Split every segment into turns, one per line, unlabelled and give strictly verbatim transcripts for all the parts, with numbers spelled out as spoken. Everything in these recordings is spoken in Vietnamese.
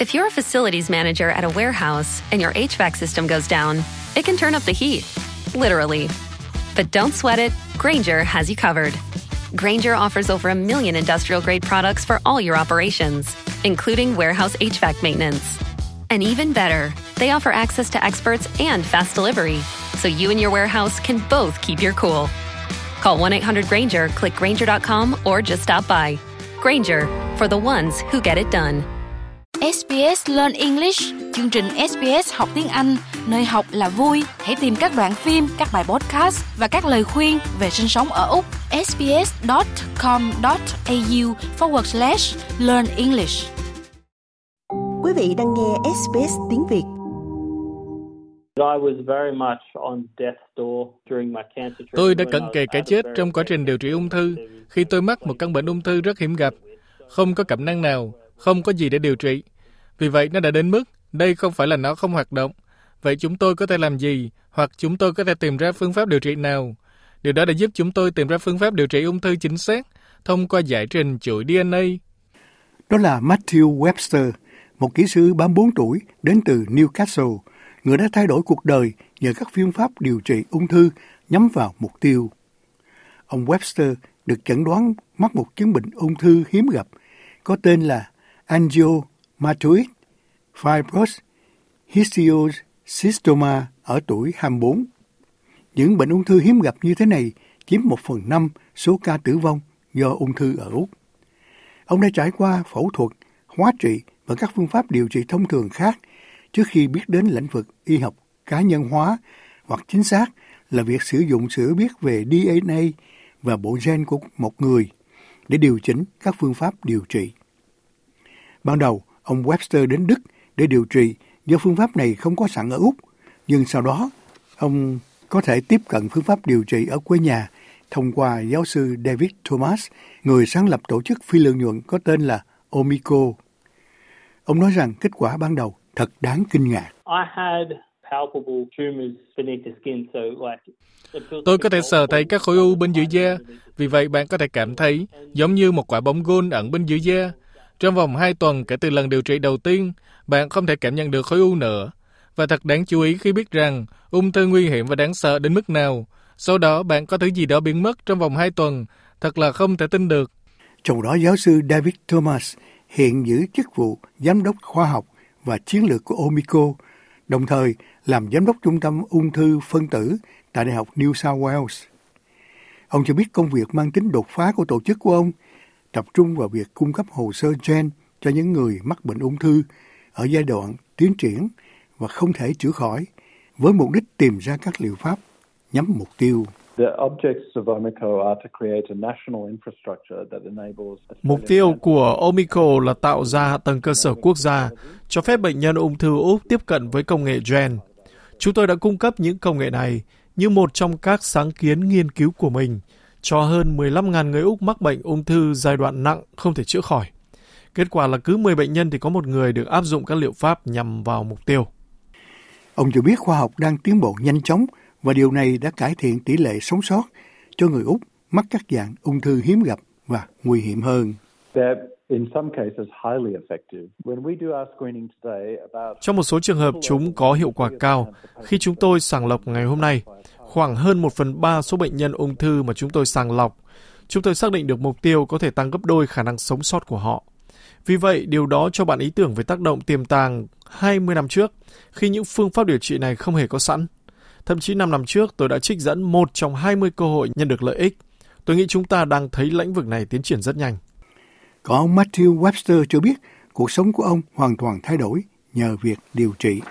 If you're a facilities manager at a warehouse and your H V A C system goes down, it can turn up the heat, literally. But don't sweat it, Grainger has you covered. Grainger offers over a million industrial-grade products for all your operations, including warehouse H V A C maintenance. And even better, they offer access to experts and fast delivery, so you and your warehouse can both keep your cool. Call one eight hundred Grainger, click Grainger dot com, or just stop by. Grainger, for the ones who get it done.
ét bê ét Learn English, chương trình ét bê ét học tiếng Anh, nơi học là vui. Hãy tìm các đoạn phim, các bài podcast và các lời khuyên về sinh sống ở Úc. sbs.com.au forward slash learn English.
Quý vị đang nghe ét bê ét tiếng Việt.
Tôi đã cận kề cái chết trong quá trình điều trị ung thư khi tôi mắc một căn bệnh ung thư rất hiếm gặp. Không có cảm năng nào, không có gì để điều trị. Vì vậy nó đã đến mức đây không phải là nó không hoạt động. Vậy chúng tôi có thể làm gì, hoặc chúng tôi có thể tìm ra phương pháp điều trị nào? Điều đó đã giúp chúng tôi tìm ra phương pháp điều trị ung thư chính xác thông qua giải trình chuỗi đê en a.
Đó là Matthew Webster, một kỹ sư ba mươi bốn tuổi đến từ Newcastle, người đã thay đổi cuộc đời nhờ các phương pháp điều trị ung thư nhắm vào mục tiêu. Ông Webster được chẩn đoán mắc một chứng bệnh ung thư hiếm gặp có tên là angiomatoid fibrous histiocytoma ở tuổi hai mươi bốn. Những bệnh ung thư hiếm gặp như thế này chiếm một phần năm số ca tử vong do ung thư ở Úc. Ông đã trải qua phẫu thuật, hóa trị và các phương pháp điều trị thông thường khác trước khi biết đến lĩnh vực y học cá nhân hóa, hoặc chính xác là việc sử dụng sự hiểu biết về đê en a và bộ gen của một người để điều chỉnh các phương pháp điều trị. Ban đầu, ông Webster đến Đức để điều trị do phương pháp này không có sẵn ở Úc, nhưng sau đó, ông có thể tiếp cận phương pháp điều trị ở quê nhà thông qua giáo sư David Thomas, người sáng lập tổ chức phi lợi nhuận có tên là Omico. Ông nói rằng kết quả ban đầu thật đáng kinh ngạc.
Tôi có thể sờ thấy các khối u bên dưới da, vì vậy bạn có thể cảm thấy giống như một quả bóng gôn ẩn bên dưới da. Trong vòng hai tuần kể từ lần điều trị đầu tiên, bạn không thể cảm nhận được khối u nữa. Và thật đáng chú ý khi biết rằng ung thư nguy hiểm và đáng sợ đến mức nào. Sau đó bạn có thứ gì đó biến mất trong vòng hai tuần. Thật là không thể tin được.
Trong đó giáo sư David Thomas hiện giữ chức vụ giám đốc khoa học và chiến lược của Omico, đồng thời làm giám đốc trung tâm ung thư phân tử tại Đại học New South Wales. Ông cho biết công việc mang tính đột phá của tổ chức của ông tập trung vào việc cung cấp hồ sơ gen cho những người mắc bệnh ung thư ở giai đoạn tiến triển và không thể chữa khỏi, với mục đích tìm ra các liệu pháp nhắm mục tiêu.
Mục tiêu của Omico là tạo ra hạ tầng cơ sở quốc gia, cho phép bệnh nhân ung thư Úc tiếp cận với công nghệ gen. Chúng tôi đã cung cấp những công nghệ này như một trong các sáng kiến nghiên cứu của mình cho hơn mười lăm nghìn người Úc mắc bệnh ung thư giai đoạn nặng không thể chữa khỏi. Kết quả là cứ mười bệnh nhân thì có một người được áp dụng các liệu pháp nhằm vào mục tiêu.
Ông cho biết khoa học đang tiến bộ nhanh chóng và điều này đã cải thiện tỷ lệ sống sót cho người Úc mắc các dạng ung thư hiếm gặp và nguy hiểm hơn.
Trong một số trường hợp, chúng có hiệu quả cao. Khi chúng tôi sàng lọc ngày hôm nay, khoảng hơn một phần ba số bệnh nhân ung thư mà chúng tôi sàng lọc, chúng tôi xác định được mục tiêu có thể tăng gấp đôi khả năng sống sót của họ. Vì vậy, điều đó cho bạn ý tưởng về tác động tiềm tàng hai mươi năm trước, khi những phương pháp điều trị này không hề có sẵn. Thậm chí năm năm trước, tôi đã trích dẫn một trong hai mươi cơ hội nhận được lợi ích. Tôi nghĩ chúng ta đang thấy lĩnh vực này tiến triển rất nhanh.
Còn ông Matthew Webster cho biết cuộc sống của ông hoàn toàn thay đổi nhờ việc điều trị.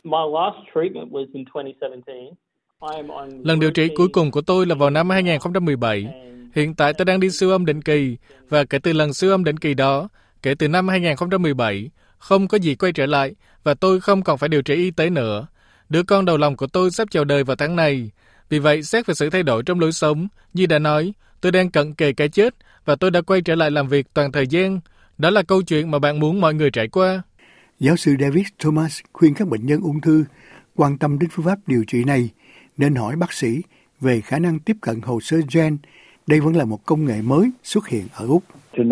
Lần điều trị cuối cùng của tôi là vào năm hai không một bảy. Hiện tại tôi đang đi siêu âm định kỳ, và kể từ lần siêu âm định kỳ đó, kể từ năm hai không một bảy, không có gì quay trở lại, và tôi không còn phải điều trị y tế nữa. Đứa con đầu lòng của tôi sắp chào đời vào tháng này. Vì vậy, xét về sự thay đổi trong lối sống, như đã nói, tôi đang cận kề cái chết, và tôi đã quay trở lại làm việc toàn thời gian. Đó là câu chuyện mà bạn muốn mọi người trải qua.
Giáo sư David Thomas khuyên các bệnh nhân ung thư quan tâm đến phương pháp điều trị này nên hỏi bác sĩ về khả năng tiếp cận hồ sơ gen đây vẫn là một công nghệ mới xuất hiện ở Úc.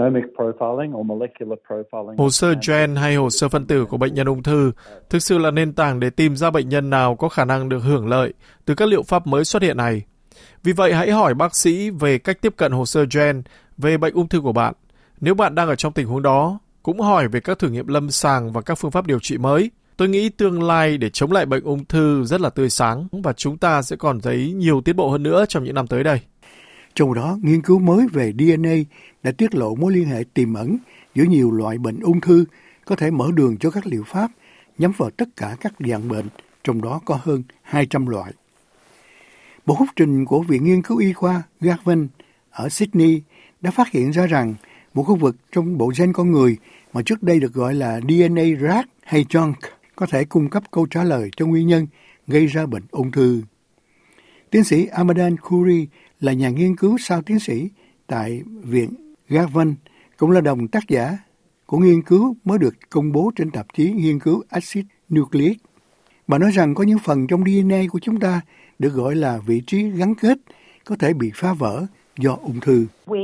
Hồ sơ gen hay hồ sơ phân tử của bệnh nhân ung thư thực sự là nền tảng để tìm ra bệnh nhân nào có khả năng được hưởng lợi từ các liệu pháp mới xuất hiện này. Vì vậy, hãy hỏi bác sĩ về cách tiếp cận hồ sơ gen về bệnh ung thư của bạn. Nếu bạn đang ở trong tình huống đó, cũng hỏi về các thử nghiệm lâm sàng và các phương pháp điều trị mới. Tôi nghĩ tương lai để chống lại bệnh ung thư rất là tươi sáng và chúng ta sẽ còn thấy nhiều tiến bộ hơn nữa trong những năm tới đây.
Trong đó, nghiên cứu mới về đê en a đã tiết lộ mối liên hệ tiềm ẩn giữa nhiều loại bệnh ung thư, có thể mở đường cho các liệu pháp nhắm vào tất cả các dạng bệnh, trong đó có hơn hai trăm loại. Bộ phúc trình của Viện Nghiên cứu Y khoa Garvan ở Sydney đã phát hiện ra rằng một khu vực trong bộ gen con người mà trước đây được gọi là đê en a rác hay junk có thể cung cấp câu trả lời cho nguyên nhân gây ra bệnh ung thư. Tiến sĩ Amadan Khoury là nhà nghiên cứu sau tiến sĩ tại Viện Garvan, cũng là đồng tác giả của nghiên cứu mới được công bố trên tạp chí nghiên cứu axit nucleic. Bà nói rằng có những phần trong đê en a của chúng ta được gọi là vị trí gắn kết có thể bị phá vỡ do ung thư.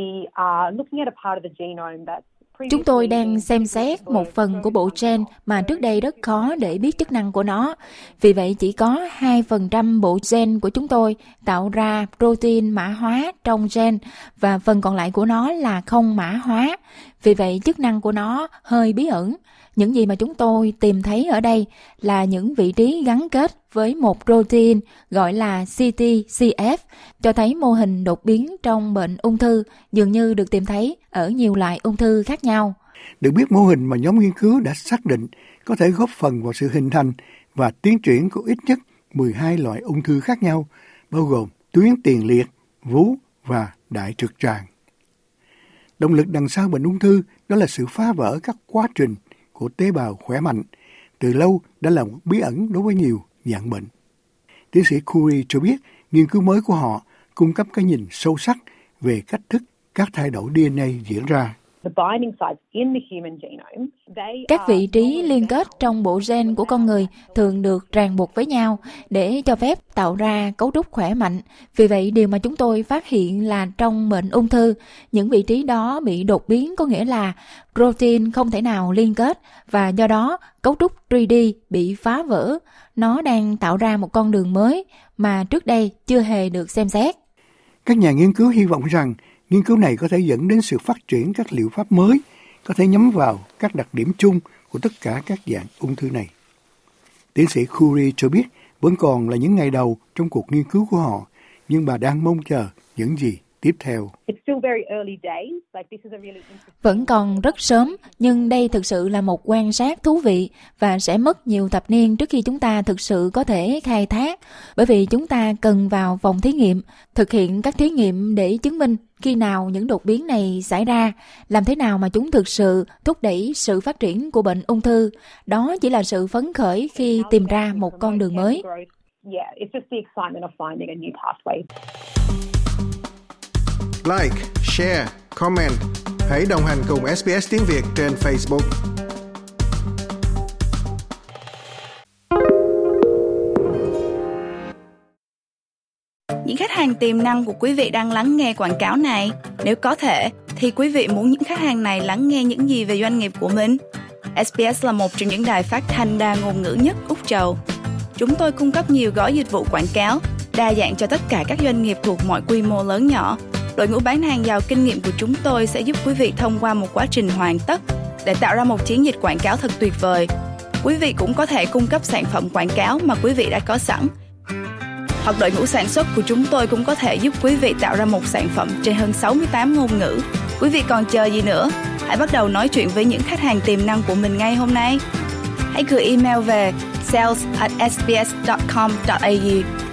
Chúng tôi đang xem xét một phần của bộ gen mà trước đây rất khó để biết chức năng của nó. Vì vậy chỉ có hai phần trăm bộ gen của chúng tôi tạo ra protein mã hóa trong gen và phần còn lại của nó là không mã hóa. Vì vậy chức năng của nó hơi bí ẩn. Những gì mà chúng tôi tìm thấy ở đây là những vị trí gắn kết với một protein gọi là xê tê xê ép, cho thấy mô hình đột biến trong bệnh ung thư dường như được tìm thấy ở nhiều loại ung thư khác nhau.
Được biết, mô hình mà nhóm nghiên cứu đã xác định có thể góp phần vào sự hình thành và tiến triển của ít nhất mười hai loại ung thư khác nhau, bao gồm tuyến tiền liệt, vú và đại trực tràng. Động lực đằng sau bệnh ung thư đó là sự phá vỡ các quá trình của tế bào khỏe mạnh, từ lâu đã là một bí ẩn đối với nhiều dạng bệnh. Tiến sĩ Khoury cho biết nghiên cứu mới của họ cung cấp cái nhìn sâu sắc về cách thức các thay đổi đê en a diễn ra.
Các vị trí liên kết trong bộ gen của con người thường được ràng buộc với nhau để cho phép tạo ra cấu trúc khỏe mạnh. Vì vậy, điều mà chúng tôi phát hiện là trong bệnh ung thư, những vị trí đó bị đột biến, có nghĩa là protein không thể nào liên kết và do đó cấu trúc ba D bị phá vỡ. Nó đang tạo ra một con đường mới mà trước đây chưa hề được xem xét.
Các nhà nghiên cứu hy vọng rằng nghiên cứu này có thể dẫn đến sự phát triển các liệu pháp mới có thể nhắm vào các đặc điểm chung của tất cả các dạng ung thư này. Tiến sĩ Khoury cho biết vẫn còn là những ngày đầu trong cuộc nghiên cứu của họ, nhưng bà đang mong chờ những gì tiếp theo.
Vẫn còn rất sớm, nhưng đây thực sự là một quan sát thú vị và sẽ mất nhiều thập niên trước khi chúng ta thực sự có thể khai thác, bởi vì chúng ta cần vào phòng thí nghiệm, thực hiện các thí nghiệm để chứng minh khi nào những đột biến này xảy ra, làm thế nào mà chúng thực sự thúc đẩy sự phát triển của bệnh ung thư. Đó chỉ là sự phấn khởi khi tìm ra một con đường mới.
Like, share, comment. Hãy đồng hành cùng ét bê ét Tiếng Việt trên Facebook.
Những khách hàng tiềm năng của quý vị đang lắng nghe quảng cáo này. Nếu có thể, thì quý vị muốn những khách hàng này lắng nghe những gì về doanh nghiệp của mình? ét bê ét là một trong những đài phát thanh đa ngôn ngữ nhất Úc Châu. Chúng tôi cung cấp nhiều gói dịch vụ quảng cáo, đa dạng cho tất cả các doanh nghiệp thuộc mọi quy mô lớn nhỏ. Đội ngũ bán hàng giàu kinh nghiệm của chúng tôi sẽ giúp quý vị thông qua một quá trình hoàn tất để tạo ra một chiến dịch quảng cáo thật tuyệt vời. Quý vị cũng có thể cung cấp sản phẩm quảng cáo mà quý vị đã có sẵn. Hoặc đội ngũ sản xuất của chúng tôi cũng có thể giúp quý vị tạo ra một sản phẩm trên hơn sáu mươi tám ngôn ngữ. Quý vị còn chờ gì nữa? Hãy bắt đầu nói chuyện với những khách hàng tiềm năng của mình ngay hôm nay. Hãy gửi email về sales at s b s dot com dot a u